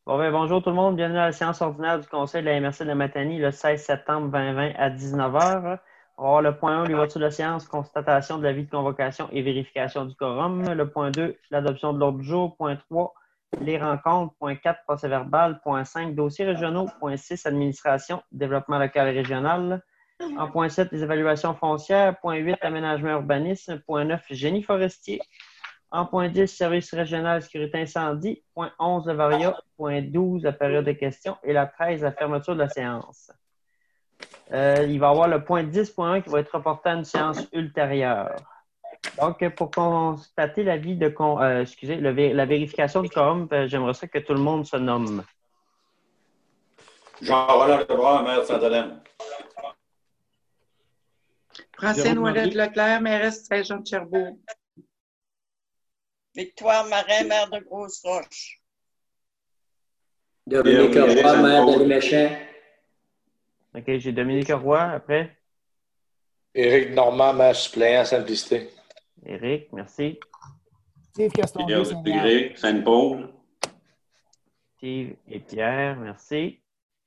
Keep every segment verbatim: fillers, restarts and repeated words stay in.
Bon, ben, bonjour tout le monde, bienvenue à la séance ordinaire du Conseil de la M R C de Matanie le seize septembre deux mille vingt à dix-neuf heures. On va voir le point un, l'ouverture de la séance, constatation de l'avis de convocation et vérification du quorum. Le point deux, l'adoption de l'ordre du jour. Point trois, les rencontres. Point quatre, procès-verbal. Point cinq, dossiers régionaux. Point six, administration, développement local et régional. En point sept, les évaluations foncières. Point huit, aménagement urbanisme. Point neuf, génie forestier. En point dix, service régional sécurité incendie. Point onze, le varia. Point douze, la période de questions. Et la treize, la fermeture de la séance. Euh, il va y avoir le point dix point un qui va être reporté à une séance ultérieure. Donc, pour constater l'avis de con, euh, excusez, le, la vérification du quorum, euh, j'aimerais ça que tout le monde se nomme. Jean-Roland Lebrun, maire de Sainte-Hélène. Francine Ouellette-Leclerc, mairesse de Saint-Jean-de-Cherbourg. Victoire Marin, maire de Grosse-Roche. Dominique Roy, maire de Léméchin. OK, j'ai Dominique Roy, après. Éric Normand, maire suppléant à Sainte-Félicité. Éric, merci. Steve Castonguay, Éric, Sainte-Paul. Steve et Pierre, merci.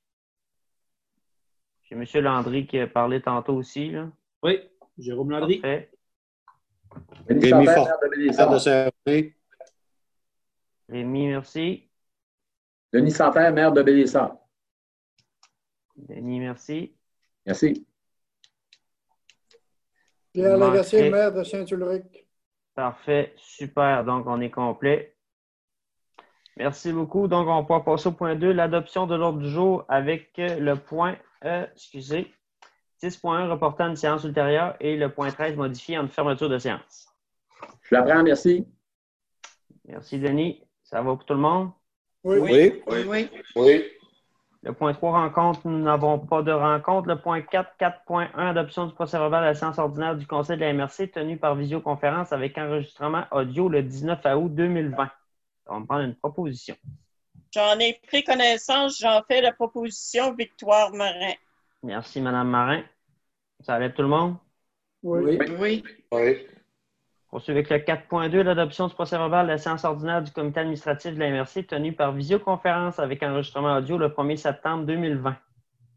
J'ai M. Landry qui a parlé tantôt aussi, là. Oui, Jérôme Landry. Parfait. Rémi Fort, maire de Saint-René. Rémi, merci. Denis Santerre, maire de Bélissard. Denis, merci. Merci. Pierre Lagacé, maire de Saint-Ulrich. Parfait, super. Donc, on est complet. Merci beaucoup. Donc, on peut passer au point deux, l'adoption de l'ordre du jour avec le point, euh, excusez, six point un, reporté à une séance ultérieure et le point treize, modifié en fermeture de séance. Je la prends, merci. Merci, Denis. Ça va pour tout le monde? Oui. Oui. Oui. Oui. Oui. Le point trois, rencontre, nous n'avons pas de rencontre. Le point quatre, quatre point un, adoption du procès-verbal de la séance ordinaire du Conseil de la M R C tenue par visioconférence avec enregistrement audio le dix-neuf août deux mille vingt. On va prendre une proposition. J'en ai pris connaissance, j'en fais la proposition Victoire Marin. Merci, Mme Marin. Ça lève tout le monde? Oui. Oui. Oui. Oui. Poursuivre avec le quatre point deux, l'adoption du procès-verbal de la séance ordinaire du comité administratif de la M R C tenue par visioconférence avec enregistrement audio le premier septembre deux mille vingt.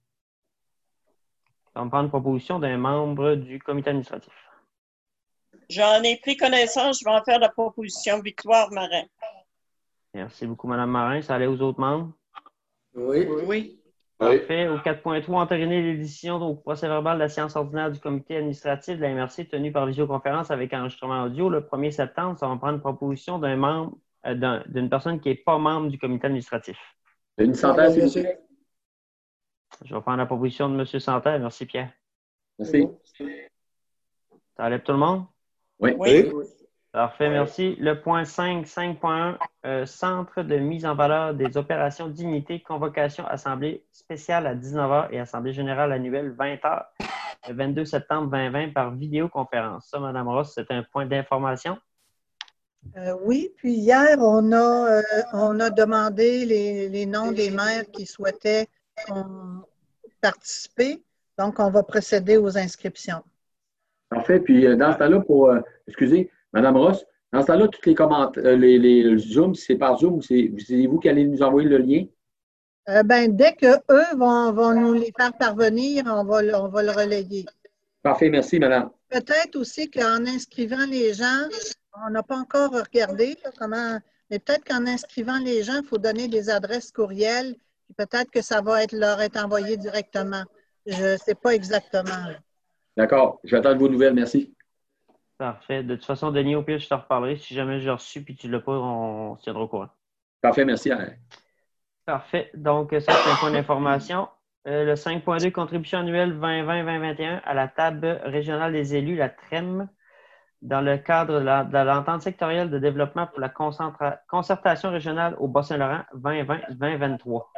On va prendre une proposition d'un membre du comité administratif. J'en ai pris connaissance, je vais en faire la proposition Victoire Marin. Merci beaucoup, Mme Marin. Ça allait aux autres membres? Oui. Oui. Parfait. Au quatre point trois, entériner l'édition au procès-verbal de la séance ordinaire du comité administratif de la M R C tenue par visioconférence avec enregistrement audio le premier septembre. Ça va prendre une proposition d'un membre, euh, d'un, d'une personne qui n'est pas membre du comité administratif. Denis Santerre, s'il vous plaît. Je vais prendre la proposition de M. Santerre. Merci, Pierre. Merci. Ça allait tout le monde? Oui. Oui. Oui. Parfait, merci. Le point cinq, cinq point un, euh, Centre de mise en valeur des opérations dignité, convocation, assemblée spéciale à dix-neuf heures et assemblée générale annuelle vingt heures, le vingt-deux septembre deux mille vingt par vidéoconférence. Ça, Mme Ross, c'est un point d'information. Euh, oui, puis hier, on a, euh, on a demandé les, les noms des maires qui souhaitaient euh, participer. Donc, on va procéder aux inscriptions. Parfait. Puis, euh, dans ce temps-là, pour, euh, excusez, Mme Ross, dans ce temps-là, tous les commentaires, euh, les, les Zoom, c'est par Zoom, c'est vous qui allez nous envoyer le lien? Euh, ben, dès qu'eux vont, vont nous les faire parvenir, on va, on va le relayer. Parfait, merci, madame. Peut-être aussi qu'en inscrivant les gens, on n'a pas encore regardé là, comment, mais peut-être qu'en inscrivant les gens, il faut donner des adresses courriels, puis peut-être que ça va être, leur être envoyé directement. Je ne sais pas exactement. D'accord. J'attends de vos nouvelles. Merci. Parfait. De toute façon, Denis, au pire, je te reparlerai. Si jamais je l'ai reçu et tu ne l'as pas, on se tiendra au courant. Parfait, merci. Alain. Parfait. Donc, ça, c'est un point d'information. Euh, le cinq point deux, contribution annuelle vingt vingt vingt vingt et un à la table régionale des élus, la T R E M, dans le cadre de, la, de l'entente sectorielle de développement pour la concentra- concertation régionale au Bas-Saint-Laurent vingt vingt vingt vingt-trois.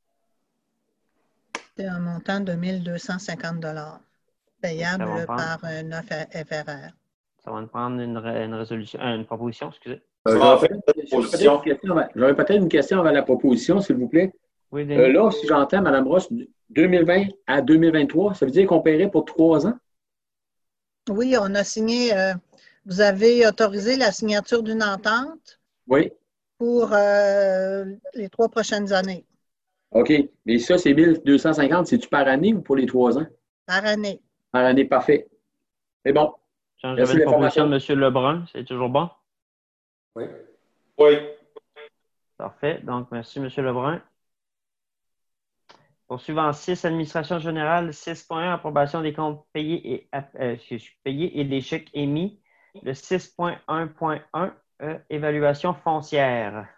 C'est un montant de mille deux cent cinquante dollars payable par neuf F R R. Ça va nous prendre une, une résolution, euh, une proposition, excusez. Euh, J'aurais peut-être, peut-être, peut-être une question avant la proposition, s'il vous plaît. Oui, Denis. Euh, là, si j'entends, Mme Ross, deux mille vingt à deux mille vingt-trois, ça veut dire qu'on paierait pour trois ans? Oui, on a signé, euh, vous avez autorisé la signature d'une entente. Oui. pour euh, les trois prochaines années. OK. Mais ça, c'est mille deux cent cinquante, c'est-tu par année ou pour les trois ans? Par année. Par année, parfait. C'est bon. J'avais une proposition de M. Lebrun. C'est toujours bon? Oui. Oui. Parfait. Donc, merci, M. Lebrun. Poursuivant six, administration générale, six point un, approbation des comptes payés et, euh, payés et des chèques émis. Le six point un point un, euh, évaluation foncière.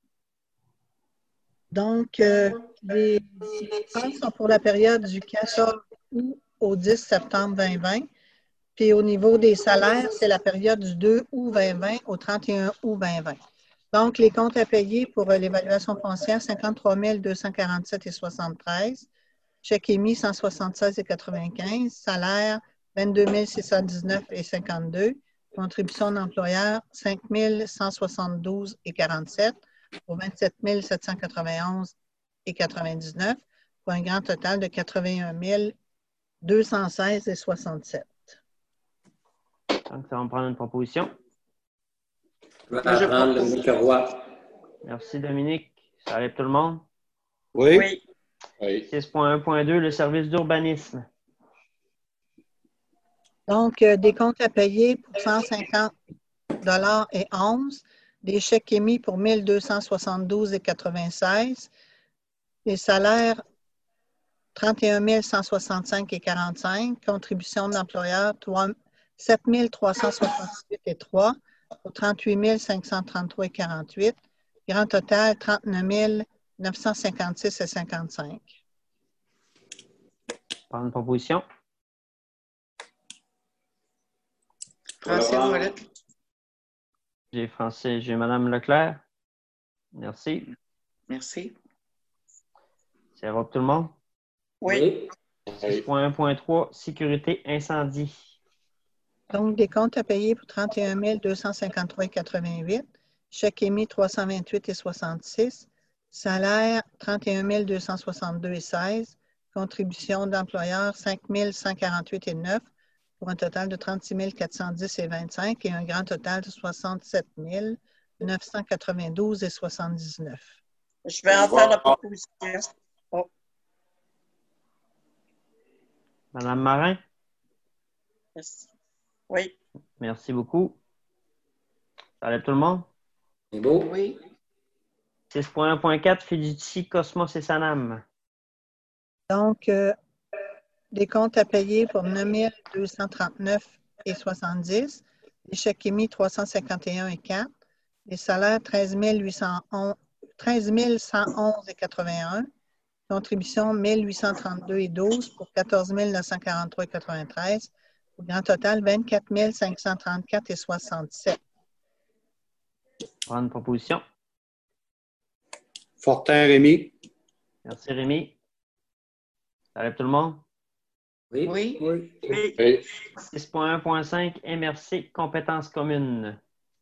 Donc, euh, les dépenses sont pour la période du quatorze août au dix septembre deux mille vingt. Puis au niveau des salaires, c'est la période du deux août deux mille vingt au trente et un août deux mille vingt. Donc, les comptes à payer pour euh, l'évaluation foncière, cinquante-trois mille deux cent quarante-sept virgule soixante-treize. Chèque émis, cent soixante-seize virgule quatre-vingt-quinze. Salaire, vingt-deux mille six cent dix-neuf virgule cinquante-deux. Contribution d'employeur, cinq mille cent soixante-douze virgule quarante-sept pour vingt-sept mille sept cent quatre-vingt-onze virgule quatre-vingt-dix-neuf pour un grand total de quatre-vingt-un mille deux cent seize virgule soixante-sept. Donc, ça va me prendre une proposition. Je vais prendre Dominique Roy. Merci, Dominique. Ça arrive tout le monde? Oui. Oui. Oui. six point un point deux, le service d'urbanisme. Donc, euh, des comptes à payer pour cent cinquante dollars et onze, des chèques émis pour mille deux cent soixante-douze virgule quatre-vingt-seize, les salaires trente et un mille cent soixante-cinq virgule quarante-cinq, contribution d'employeur sept mille trois cent soixante-huit virgule trois pour trente-huit mille cinq cent trente-trois virgule quarante-huit, grand total trente-neuf mille neuf cent cinquante-six virgule cinquante-cinq. Prendre une proposition. Francine Ouellet. J'ai Français, j'ai Mme Leclerc. Merci. Merci. Ça va pour tout le monde? Oui. six point un point trois, sécurité incendie. Donc, des comptes à payer pour trente et un mille deux cent cinquante-trois virgule quatre-vingt-huit, chèque émis trois cent vingt-huit virgule soixante-six, salaire trente et un mille deux cent soixante-deux virgule seize, contribution d'employeur cinq mille cent quarante-huit virgule neuf pour un total de trente-six mille quatre cent dix virgule vingt-cinq et un grand total de soixante-sept mille neuf cent quatre-vingt-douze virgule soixante-dix-neuf. Je vais en faire la proposition. Oh. Madame Marin? Merci. Oui. Merci beaucoup. Ça lève tout le monde? C'est beau? Oui. six point un point quatre, Fiducie, Cosmos et Sanam. Donc, euh, des comptes à payer pour neuf mille deux cent trente-neuf virgule soixante-dix, les chèques émis trois cent cinquante et un virgule quatre, les salaires treize mille huit cent onze virgule quatre-vingt-un, contribution mille huit cent trente-deux virgule douze pour quatorze mille neuf cent quarante-trois virgule quatre-vingt-treize, pour grand total vingt-quatre mille cinq cent trente-quatre virgule soixante-sept. Prendre une proposition. Fortin Rémy. Merci, Rémi. Ça lève tout le monde? Oui. Oui. Oui. Oui. Oui. six point un point cinq, M R C, compétences communes.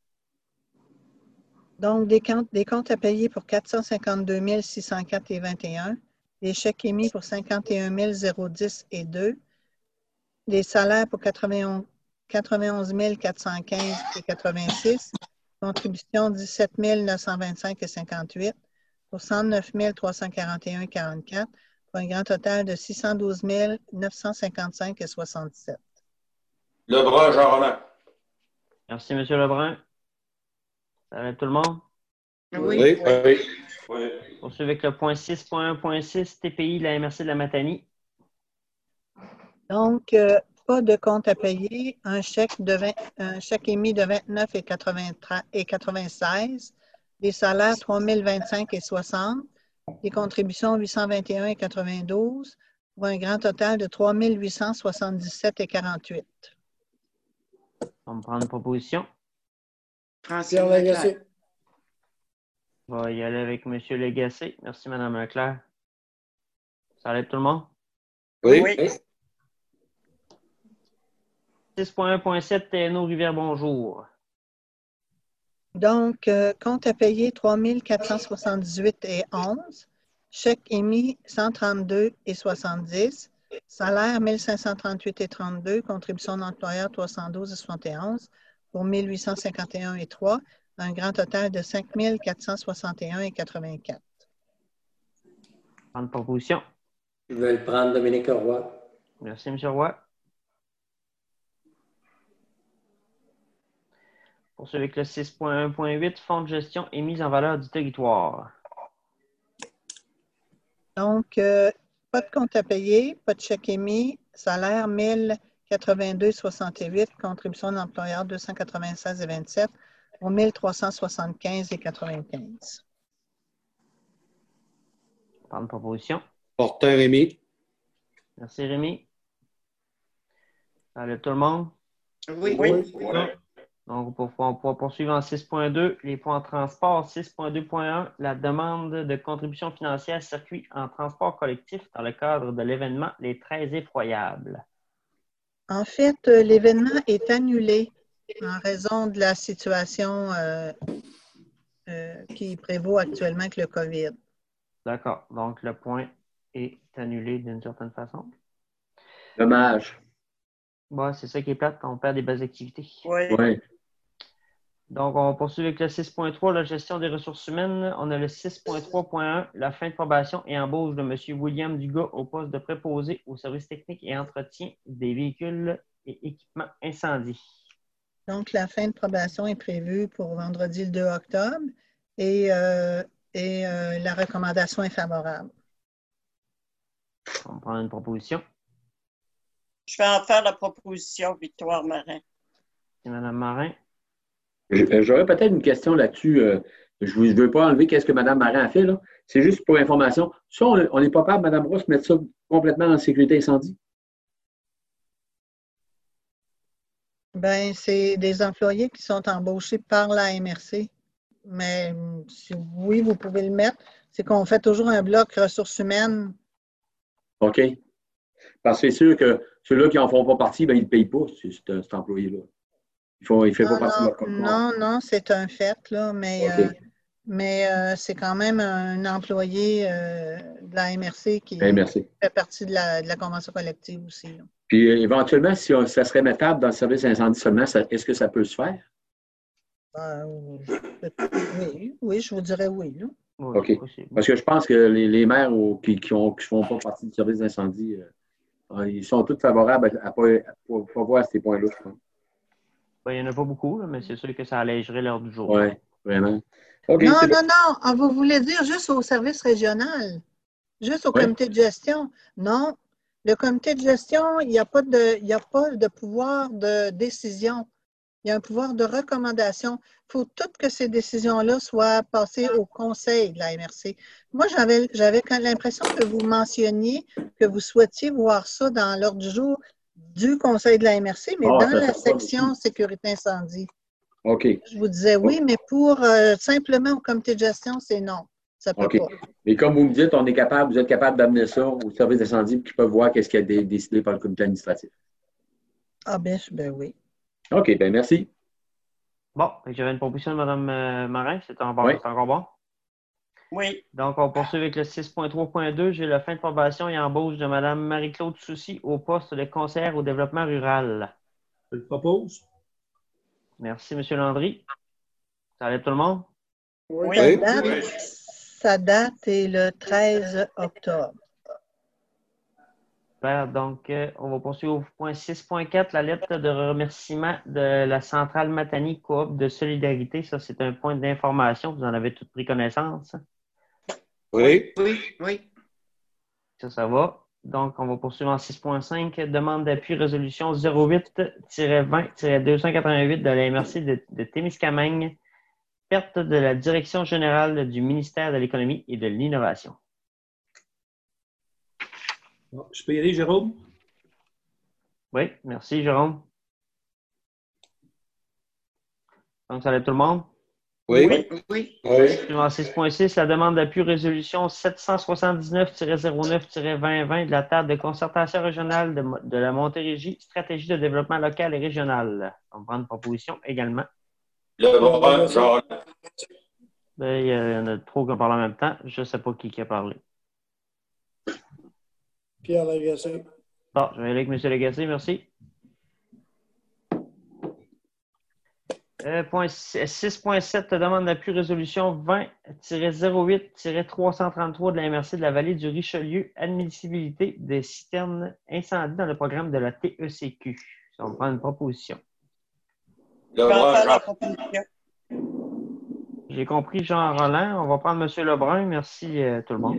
Donc, des comptes, des comptes à payer pour quatre cent cinquante-deux mille six cent quatre virgule vingt et un, des chèques émis pour cinquante et un mille dix et deux, des salaires pour quatre-vingt-onze mille quatre cent quinze et quatre-vingt-six, contribution dix-sept mille neuf cent vingt-cinq et cinquante-huit, pour cent neuf mille trois cent quarante et un et quarante-quatre, pour un grand total de six cent douze mille neuf cent cinquante-cinq et soixante-sept. Lebrun, Jean-Romain. Merci, M. Lebrun. Ça lève tout le monde? Oui. Oui. Oui. Oui. Poursuivre avec le point six point un point six, T P I, la M R C de la Matanie. Donc, euh, pas de compte à payer, un chèque, de vingt, un chèque émis de vingt-neuf et quatre-vingt-seize, des salaires trois mille vingt-cinq et soixante, des contributions huit cent vingt et un et quatre-vingt-douze, pour un grand total de trois mille huit cent soixante-dix-sept et quarante-huit. On va prendre une proposition. Francine Pierre Lagacé. Leclerc. On va y aller avec M. Lagacé. Merci, Mme Leclerc. Ça lève tout le monde? Oui. Oui. six point un point sept, T N O Rivière-Bonjour. Donc, euh, compte à payer trois mille quatre cent soixante-dix-huit et onze, chèque émis cent trente-deux et soixante-dix, salaire mille cinq cent trente-huit et trente-deux, contribution d'employeur trois cent douze et soixante et onze pour mille huit cent cinquante et un et trois, un grand total de cinq mille quatre cent soixante et un virgule quatre-vingt-quatre. Prendre proposition. Je vais le prendre, Dominique Roy. Merci, M. Roy. Poursuivre avec le six point un point huit, fonds de gestion et mise en valeur du territoire. Donc, euh, pas de compte à payer, pas de chèque émis, salaire mille quatre-vingt-deux virgule soixante-huit, contribution d'employeur deux cent quatre-vingt-seize virgule vingt-sept au mille trois cent soixante-quinze virgule quatre-vingt-quinze. Prendre proposition. Porteur Rémi. Merci, Rémi. Ça lève tout le monde? Oui. Oui. Donc, pour, on pourra poursuivre en six point deux, les points en transport. six point deux point un, la demande de contribution financière circuit en transport collectif dans le cadre de l'événement Les treize Effroyables. En fait, euh, l'événement est annulé en raison de la situation euh, euh, qui prévaut actuellement avec le COVID. D'accord. Donc, le point est annulé d'une certaine façon. Dommage. Bon, c'est ça qui est plate, on perd des belles activités. Oui. Oui. Donc, on poursuit avec le six point trois, la gestion des ressources humaines. On a le six point trois point un, la fin de probation et embauche de M. William Dugas au poste de préposé au service technique et entretien des véhicules et équipements incendie. Donc, la fin de probation est prévue pour vendredi le deux octobre et, euh, et euh, la recommandation est favorable. On prend une proposition. Je vais en faire la proposition, Victoire Marin. C'est Mme Marin. J'aurais peut-être une question là-dessus. euh, Je ne veux pas enlever qu'est-ce que Mme Marin a fait, là. C'est juste pour information. Ça, on n'est pas capable, Mme Ross, mettre ça complètement en sécurité incendie? Bien, c'est des employés qui sont embauchés par la M R C. Mais si oui, vous pouvez le mettre. C'est qu'on fait toujours un bloc ressources humaines. OK. Parce que c'est sûr que ceux-là qui n'en font pas partie, ben, ils ne payent pas, cet, cet employé-là. Il ne fait non, pas partie non, de leur corps. Non, non, c'est un fait, là, mais, OK. euh, mais euh, c'est quand même un employé euh, de la M R C qui Bien, merci. fait partie de la, de la convention collective aussi. Là. Puis euh, éventuellement, si on- ça serait mettable dans le service incendie seulement, ça- est-ce que ça peut se faire? Euh, oui, oui, je vous dirais oui. Là. Oui, OK. possible. Parce que je pense que les, les maires au- qui ne qui qui font pas partie du service d'incendie, euh, ils sont tous favorables à ne pas voir ces points-là, je pense. Ben, il n'y en a pas beaucoup, là, mais c'est sûr que ça allégerait l'heure du jour. Oui, vraiment. OK, non, c'est bon. non, non, ah, vous voulez dire juste au service régional, juste au Oui. comité de gestion. Non, le comité de gestion, il n'y a pas de, il n'y a pas de pouvoir de décision. Il y a un pouvoir de recommandation. Il faut toutes que ces décisions-là soient passées au conseil de la M R C. Moi, j'avais, j'avais l'impression que vous mentionniez que vous souhaitiez voir ça dans l'ordre du jour du conseil de la M R C, mais Ah, dans ça la sera pas section beaucoup. sécurité incendie. OK. Je vous disais oui, mais pour euh, simplement au comité de gestion, c'est non. Ça peut OK. pas. Et comme vous me dites, on est capable, vous êtes capable d'amener ça au service d'incendie pour qu'ils peuvent voir qu'est-ce qui a été décidé par le comité administratif. Ah bien, ben oui. OK, bien merci. Bon, j'avais une proposition de Mme euh, Marin. C'est encore, Oui. c'est encore bon? Oui. Donc, on poursuit avec le six point trois point deux. J'ai la fin de probation et embauche de Mme Marie-Claude Soucy au poste de conseillère au développement rural. Je le propose. Merci, M. Landry. Ça lève tout le monde? Oui. Sa Oui. date, Oui. sa date est le treize octobre. Super. Donc, euh, on va poursuivre au point six point quatre, la lettre de remerciement de la centrale Matani Coop de solidarité. Ça, c'est un point d'information. Vous en avez toutes pris connaissance. Oui. Oui, oui. Ça, ça va. Donc, on va poursuivre en six point cinq. Demande d'appui résolution zéro huit vingt deux cent quatre-vingt-huit de la M R C de, de Témiscamingue. Perte de la direction générale du ministère de l'Économie et de l'Innovation. Bon, je peux y aller, Jérôme? Oui, merci, Jérôme. Donc, ça lève tout le monde? Oui. Oui, oui. Oui. Suivant six point six, la demande d'appui résolution sept cent soixante-dix-neuf zéro neuf vingt vingt de la table de concertation régionale de, de la Montérégie, stratégie de développement local et régional. On va prendre une proposition également. Le brun, jaune. Ben, il y en a trop qui parlent en même temps. Je ne sais pas qui, qui a parlé. Pierre Lagacé. Bon, je vais aller avec M. Lagacé, merci. Euh, point six point sept, demande d'appui résolution vingt zéro huit trois cent trente-trois de la M R C de la vallée du Richelieu, admissibilité des citernes incendies dans le programme de la T E C Q. On va prendre une proposition. Lebrun, la proposition. J'ai compris Jean Roland. On va prendre M. Lebrun. Merci euh, tout le monde.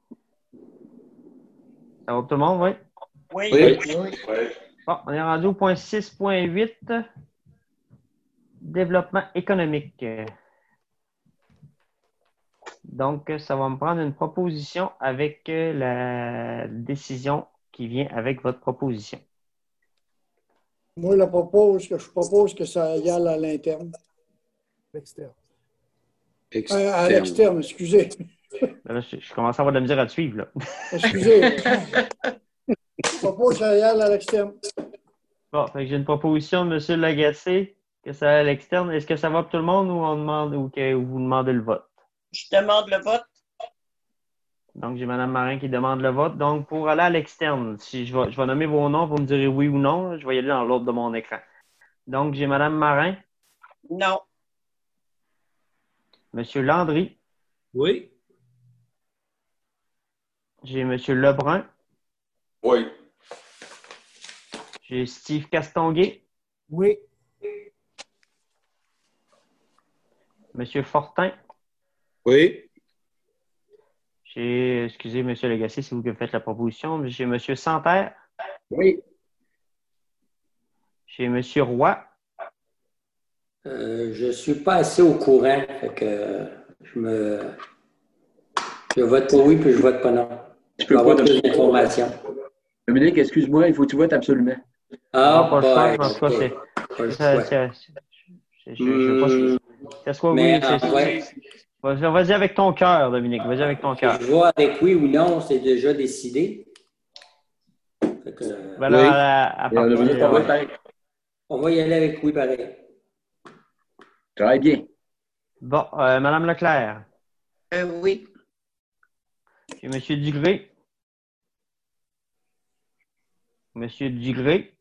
Ça va pour tout le monde, oui? Oui. Oui. oui. Oui. Bon, on est rendu au point six point huit. Développement économique. Donc, ça va me prendre une proposition avec la décision qui vient avec votre proposition. Moi, je propose que je propose que ça aille à l'interne. L'externe. Euh, à l'externe, excusez. Là, je, je commence à avoir de la misère à te suivre. Là. Excusez. Je propose que ça aille à l'externe. Bon, fait que j'ai une proposition de M. Lagacé que ça aille à l'externe. Est-ce que ça va pour tout le monde ou on demande ou que vous demandez le vote? Je demande le vote. Donc, j'ai Mme Marin qui demande le vote. Donc, pour aller à l'externe, si je vais, je vais nommer vos noms, vous me direz oui ou non. Je vais y aller dans l'ordre de mon écran. Donc, j'ai Mme Marin. Non. M. Landry. Oui. J'ai M. Lebrun. Oui. J'ai Steve Castonguay. Oui. M. Fortin. Oui. J'ai, excusez, M. Lagacé, c'est vous qui faites la proposition. J'ai M. Santerre. Oui. J'ai M. Roy. Euh, je ne suis pas assez au courant. Fait que je me. Je vote pour oui, puis je vote pas non. Tu Je peux peux avoir pas plus d'informations. Dominique, excuse-moi, il faut que tu votes absolument. Ah, pas le choix, bah, en tout cas, écoute, c'est. pas le ça- choix. c'est- c'est- Je ne sais pas si. C'est soit oui, Mais c'est. en vrai, Vas-y vas-y avec ton cœur, Dominique. Vas-y avec ton cœur. je vois avec oui ou non, c'est déjà décidé. Fait que, Ben là, à, à Et on a partir besoin de ton vote, de- pareil. on va y aller avec oui pareil. Travaille bien. Bon, euh, Mme Leclerc. Euh, oui. J'ai M. Dugré. M. Dugré.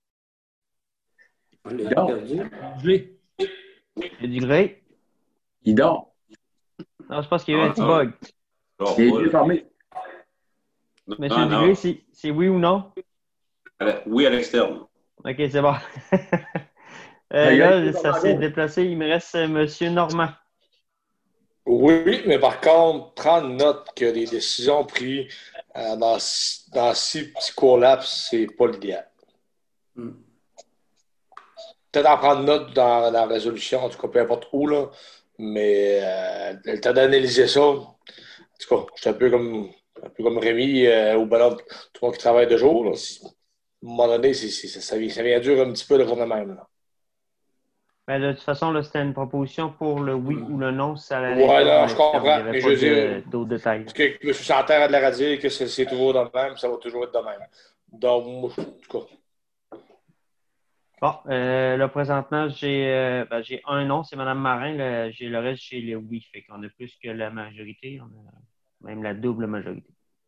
On l'a Non. perdu. Je l'ai. M. Dugré. Il dort. Non, je pense qu'il y a eu un petit Ah, bug. Non, Il est pas, yeux fermés. M. non, Dugré, non. c'est c'est oui ou non? Oui, à l'externe. OK, c'est bon. Euh, Ben, il y a là, un ça petit s'est peu déplacé. Il me reste euh, M. Normand. Oui, mais par contre, prendre note que les décisions prises euh, dans, dans six petits courts laps, c'est pas l'idéal. Hmm. Peut-être en prendre note dans, dans la résolution, en tout cas, peu importe où, là, mais euh, le temps d'analyser ça, en tout cas, je suis un peu comme, un peu comme Rémi euh, ou Ballon, tout le monde qui travaille de jour. Là, si, à un moment donné, c'est, c'est, ça, vient, ça vient dur un petit peu le jour de même. Là. Ben, de toute façon, là, c'était une proposition pour le oui ou le non. Ça allait Ouais, là, pas je dans le comprends, terme. Il n'y avait mais pas je de- dis- d'autres détails. Parce que M. Santerre a de la radio que c'est, c'est toujours de même, ça va toujours être de même. Donc, moi, en tout cas. Bon, euh, là, présentement, j'ai euh, ben, j'ai un non, c'est Mme Marin. Le, j'ai le reste chez les oui. Fait qu'on a plus que la majorité. On a même la double majorité.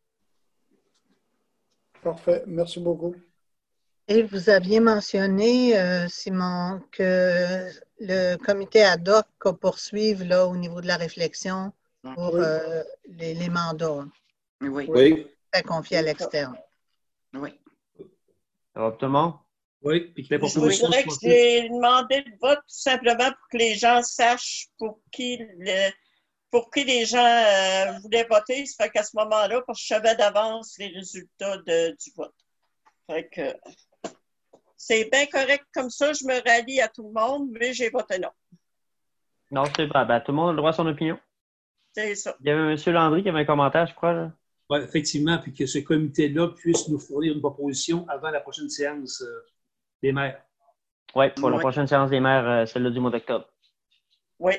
Parfait. Merci beaucoup. Et vous aviez mentionné, euh, Simon, que le comité ad hoc va poursuivre là, au niveau de la réflexion pour Oui. euh, les, les mandats. Oui. Oui. Fait confier à l'externe. Oui. Ça va pour tout le monde? Oui. Puis que la Je proposition voudrais que soit faite. j'ai demandé le vote tout simplement pour que les gens sachent pour qui, le- pour qui les gens euh, voulaient voter. Ça fait qu'à ce moment-là, parce que je savais d'avance les résultats de- du vote. Fait que c'est bien correct comme ça. Je me rallie à tout le monde, mais j'ai voté non. Non, c'est pas. Ben, tout le monde a le droit à son opinion. C'est ça. Il y avait M. Landry qui avait un commentaire, je crois. Là. Ouais, effectivement, puis que ce comité-là puisse nous fournir une proposition avant la prochaine séance euh, des maires. Oui, pour la Oui. prochaine séance des maires, euh, celle-là du mois d'octobre. Oui.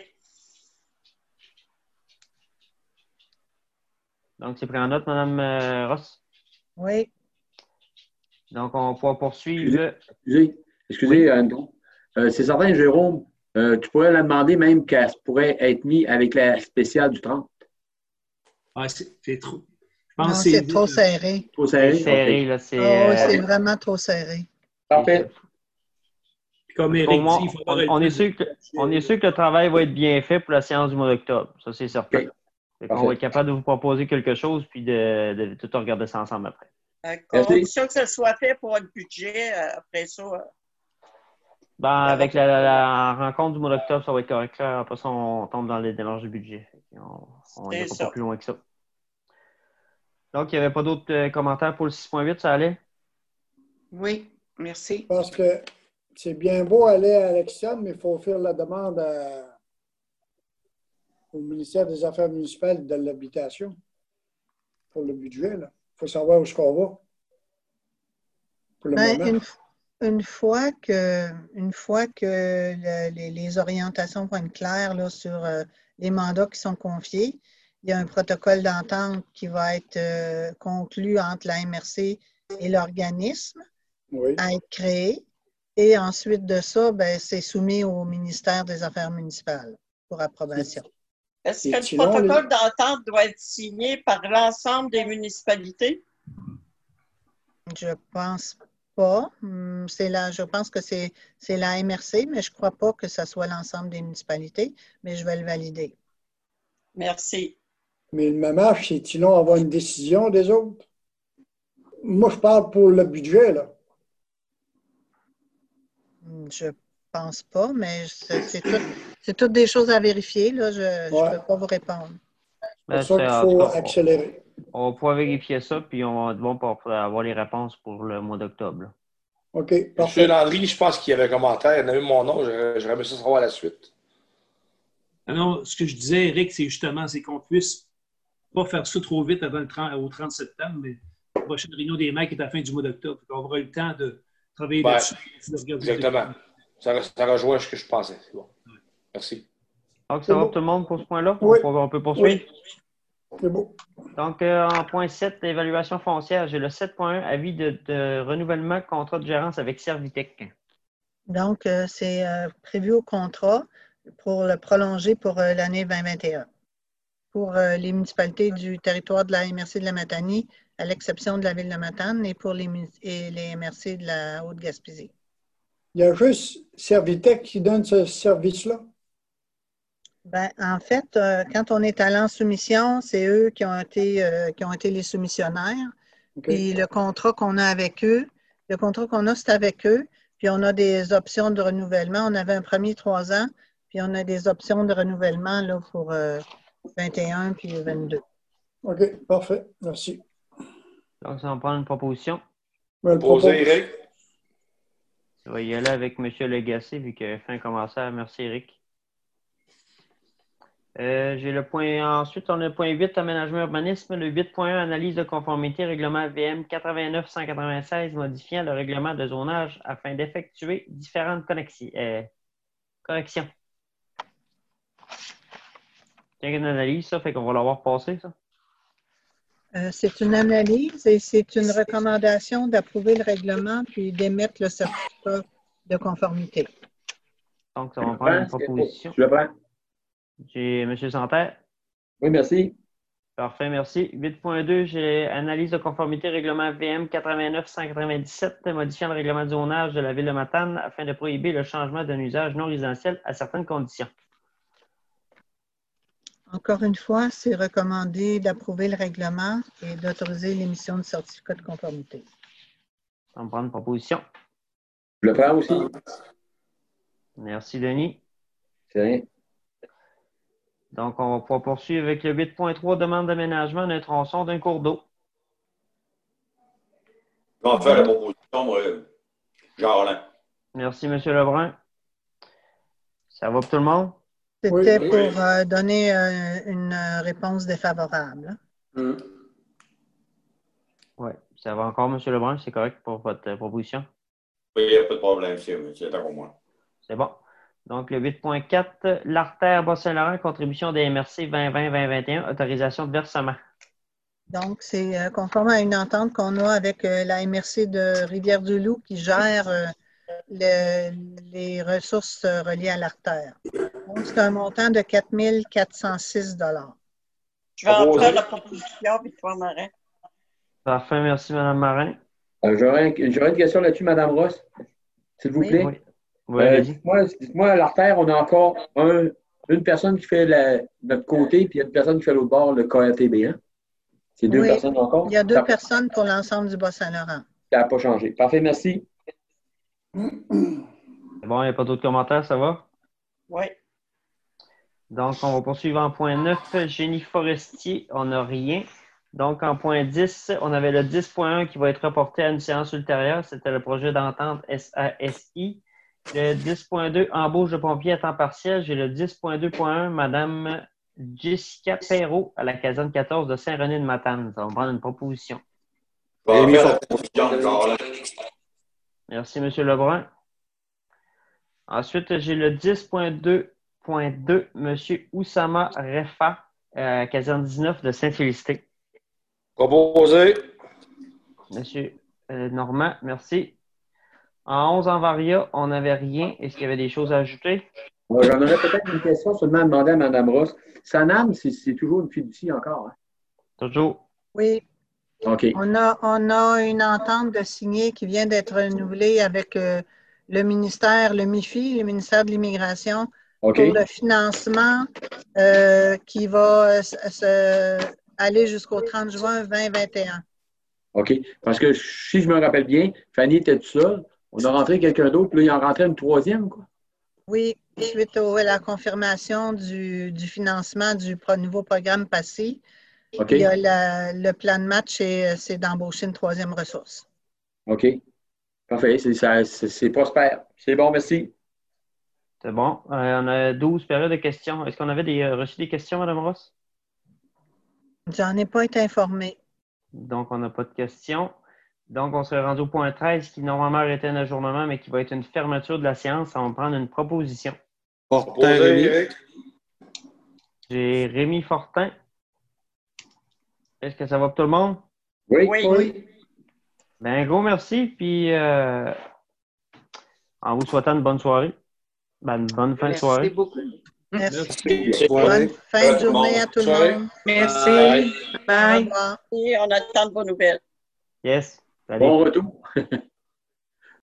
Donc, c'est pris en note, Mme euh, Ross. Oui. Donc, on va pouvoir poursuivre. Excusez, excusez, Andrew. Euh, c'est certain, Jérôme, euh, tu pourrais la demander même qu'elle pourrait être mise avec la spéciale du trente. Ah, c'est, c'est trop. Je Non, pense que c'est trop serré. Trop C'est serré? serré, Ok. là. C'est, Ah oui, euh, c'est vraiment trop serré. Parfait. Comme Au Eric moins, dit, il faut on, avoir on le est temps sûr que, on est sûr que le travail va être bien fait pour la séance du mois d'octobre. Ça, c'est certain. OK. On Parfait. va être capable de vous proposer quelque chose puis de, de tout regarder ça ensemble après. À Merci. condition que ça soit fait pour votre budget, euh, après ça. euh, Ben, avec la, la- la rencontre du mois d'octobre, ça va être correct. Là. Après ça, on tombe dans les démarches du budget. Fait qu'on- On C'est n'ira pas ça. plus loin que ça. Donc, il n'y avait pas d'autres euh, commentaires pour le six point huit, ça allait? Oui, merci. Parce que c'est bien beau aller à l'externe, mais il faut faire la demande à- au ministère des Affaires municipales et de l'Habitation pour le budget. Il faut savoir où est-ce qu'on va. Pour le Ben, moment. une, une fois que, une fois que le- les, les orientations vont être claires là, sur euh, les mandats qui sont confiés, il y a un protocole d'entente qui va être euh, conclu entre la M R C et l'organisme Oui. à être créé. Et ensuite de ça, ben, c'est soumis au ministère des Affaires municipales pour approbation. Est-ce Et que le sinon, protocole d'entente doit être signé par l'ensemble des municipalités? Je pense pas. Hum, C'est la, je pense que c'est c'est la M R C, mais je ne crois pas que ce soit l'ensemble des municipalités, mais je vais le valider. Merci. Mais le moment, c'est sinon avoir une décision des autres. Moi, je parle pour le budget, là. Hum, Je pense pas, mais c'est c'est tout- c'est toutes des choses à vérifier. Là. Je ne Ouais. peux pas vous répondre. C'est Ben, pour ça qu'il c'est- en tout faut cas, on- accélérer. On va pouvoir vérifier ça, puis on va être bon pour avoir les réponses pour le mois d'octobre. là. OK, Monsieur parfait. Landry, je pense qu'il y avait un commentaire. Il a eu mon nom. J'aurais j'aurais aimé ça savoir la suite. Ah non, ce que je disais, Eric, c'est justement c'est qu'on puisse pas faire ça trop vite avant le trente, au trente septembre, mais la prochaine réunion des maires qui est à la fin du mois d'octobre. On aura eu le temps de travailler Ouais, là-dessus. de regarder les exactement. Ça, ça rejoint ce que je pensais. C'est bon. Merci. Donc, C'est ça va bon. pour tout le monde pour ce point-là? Oui. On, peut, on peut poursuivre? Oui. C'est beau. Donc, euh, en point sept, évaluation foncière, j'ai le sept point un, avis de, de renouvellement contrat de gérance avec Servitec. Donc, euh, c'est euh, prévu au contrat pour le prolonger pour euh, l'année vingt vingt et un. Pour euh, les municipalités du territoire de la M R C de la Matanie, à l'exception de la ville de Matane, et pour les, mu- et les M R C de la Haute-Gaspésie. Il y a juste Servitec qui donne ce service-là. Ben, en fait, euh, quand on est allé en soumission, c'est eux qui ont été, euh, qui ont été les soumissionnaires. OK. Puis le contrat qu'on a avec eux, le contrat qu'on a, c'est avec eux. Puis on a des options de renouvellement. On avait un premier trois ans, puis on a des options de renouvellement là, pour euh, vingt et un puis vingt-deux. OK, parfait. Merci. Donc, ça va prendre une proposition. Je le Posé, propose. Eric. Je vais y aller avec M. Lagacé, vu qu'il a fait un commentaire. Merci, Eric. Euh, j'ai le point. Ensuite, on a le point huit, aménagement urbanisme. Le huit point un, analyse de conformité, règlement V M quatre-vingt-neuf cent quatre-vingt-seize, modifiant le règlement de zonage afin d'effectuer différentes connexi- euh, corrections. Il y a une analyse, ça, fait qu'on va l'avoir passé, ça. Euh, c'est une analyse et c'est une recommandation d'approuver le règlement puis d'émettre le certificat de conformité. Donc, ça va prendre une proposition. Tu le prends? J'ai M. Santerre. Oui, merci. Parfait, merci. huit point deux, j'ai analyse de conformité règlement V M quatre-vingt-neuf cent quatre-vingt-dix-sept, modifiant le règlement de zonage de la ville de Matane afin de prohiber le changement d'un usage non résidentiel à certaines conditions. Encore une fois, c'est recommandé d'approuver le règlement et d'autoriser l'émission de certificat de conformité. On va prendre une proposition. Je le prends aussi. Merci, Denis. C'est rien. Donc, on va pouvoir poursuivre avec le huit point trois, demande d'aménagement d'un tronçon d'un cours d'eau. Je vais en faire la proposition, moi, Jean Roland. Merci, M. Lebrun. Ça va pour tout le monde? C'était Oui. pour euh, donner euh, une euh, réponse défavorable. Hum. Oui. Ça va encore, M. Lebrun? C'est correct pour votre euh, proposition? Oui, il n'y a pas de problème, c'est c'est d'accord pour moi. C'est bon. Donc, le huit point quatre, l'artère Bas-Saint-Laurent, contribution des M R C vingt vingt vingt vingt et un, autorisation de versement. Donc, c'est euh, conforme à une entente qu'on a avec euh, la M R C de Rivière-du-Loup qui gère euh, le- les ressources euh, reliées à l'artère. Donc, c'est un montant de quatre mille quatre cent six dollars. Je vais en Proposé. faire la proposition, Victoire Marin. Parfait, merci, Mme Marin. Euh, J'aurais j'aurais une question là-dessus, Mme Ross, s'il vous Oui. plaît. Oui. Oui, Euh, vas-y. dites-moi, dites-moi, à l'artère, on a encore un, une personne qui fait la- notre côté, puis il y a une personne qui fait l'autre bord, le K R T B. Hein? C'est deux Oui, personnes encore? il y a deux Ça personnes pour l'ensemble du Bas-Saint-Laurent. n'a pas changé. Parfait, merci. C'est bon, il n'y a pas d'autres commentaires, ça va? Oui. Donc, on va poursuivre en point neuf. Génie forestier, on n'a rien. Donc, en point dix, on avait le dix point un qui va être reporté à une séance ultérieure. C'était le projet d'entente S A S I. Le dix point deux, embauche de pompiers à temps partiel. J'ai le dix point deux point un, Madame Jessica Perrault à la caserne quatorze de Saint-René-de-Matane. Ça va me prendre une proposition. Je vais faire la proposition, Jean-Roland. Merci, M. Lebrun. Ensuite, j'ai le dix point deux point deux, M. Oussama Refa, euh, caserne dix-neuf de Saint-Félicité. Proposé. M. euh, Normand, merci. En onze en Varia, on n'avait rien. Est-ce qu'il y avait des choses à ajouter? Ouais, J'en aurais peut-être une question seulement à demander à Mme Ross. Sanam, c'est c'est toujours une fiducie encore. Hein? Toujours. Oui. OK. On a, on a une entente de signer qui vient d'être renouvelée avec euh, le ministère, le M I F I, le ministère de l'Immigration, OK. pour le financement euh, qui va se, se- aller jusqu'au trente juin deux mille vingt et un. OK. Parce que si je me rappelle bien, Fanny était toute seule. On a rentré quelqu'un d'autre, puis là, il en rentrait une troisième, quoi. Oui, suite au- à la confirmation du, du financement du pro- nouveau programme passé, OK. il y a la- le plan de match, c'est c'est d'embaucher une troisième ressource. OK. Parfait. C'est ça- c'est- c'est prospère. C'est bon, merci. C'est bon. Euh, on a douze périodes de questions. Est-ce qu'on avait des, euh, reçu des questions, Mme Ross? J'en ai pas été informée. Donc, on n'a pas de questions. Donc, on serait rendu au point treize, qui normalement aurait été un ajournement, mais qui va être une fermeture de la séance. On va prendre une proposition. Proposé, Éric. J'ai Rémi Fortin. Est-ce que ça va pour tout le monde? Oui. Oui. Ben, gros merci. Puis, euh, en vous souhaitant une bonne soirée. Ben, une bonne fin de Merci soirée. beaucoup. Merci. Bonne Bonne fin de journée à tout le soirée. monde. Merci. Bye. Au Bye. revoir. Et on attend de vos nouvelles. Yes. Salut. Bon retour.